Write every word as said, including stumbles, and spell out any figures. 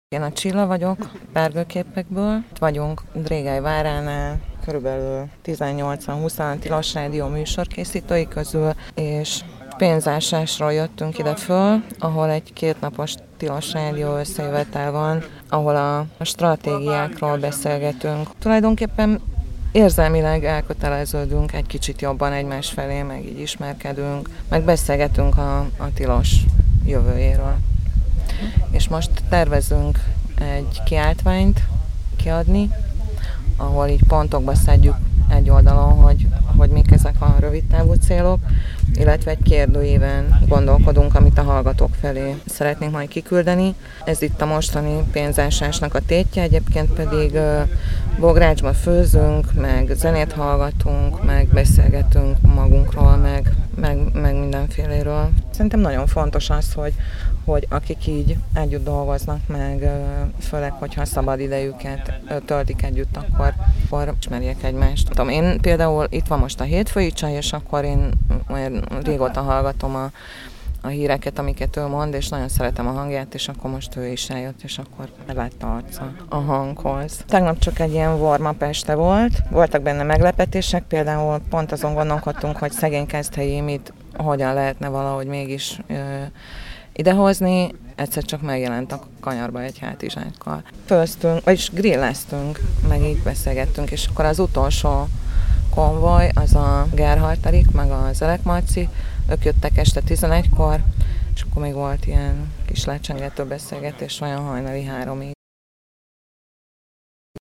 Én a Csilla vagyok, Párgőképekből. Itt vagyunk Drégály váránál, körülbelül tizennyolcan-húszan Tilos Rádió műsorkészítői közül, és pénzásásról jöttünk ide föl, ahol egy kétnapos Tilos Rádió összejövetel van, ahol a stratégiákról beszélgetünk. Tulajdonképpen érzelmileg elköteleződünk egy kicsit jobban egymás felé, meg így ismerkedünk, meg beszélgetünk a, a Tilos jövőjéről. És most tervezünk egy kiáltványt kiadni, ahol így pontokba szedjük egy oldalon, hogy, hogy mik ezek a rövidtávú célok, illetve egy kérdőíven gondolkodunk, amit a hallgatók felé szeretnénk majd kiküldeni. Ez itt a mostani pénzásásnak a tétje, egyébként pedig uh, bográcsba főzünk, meg zenét hallgatunk, meg beszélgetünk magunkról, meg, meg, meg mindenféléről. Szerintem nagyon fontos az, hogy, hogy akik így együtt dolgoznak, meg uh, főleg, hogyha szabad idejüket uh, töltik együtt, akkor, akkor ismerjék egymást. Tudom, én például itt van most a hétfői csaj, és akkor én már régóta hallgatom a, a híreket, amiket ő mond, és nagyon szeretem a hangját, és akkor most ő is eljött, és akkor látta arca a hanghoz. Tegnap csak egy ilyen warm-up este volt, voltak benne meglepetések, például pont azon gondolkodtunk, hogy szegény Keszthelyi mit, hogyan lehetne valahogy mégis ö, idehozni, egyszer csak megjelent a kanyarba egy hátizsákkal. Főztünk, vagyis grilleztünk, meg így beszélgettünk, és akkor az utolsó konvoj, az a Gerhartarik, meg a Zelek Marci, ők jöttek este tizenegykor, és akkor még volt ilyen kis lecsengető beszélgetés olyan hajnali háromig.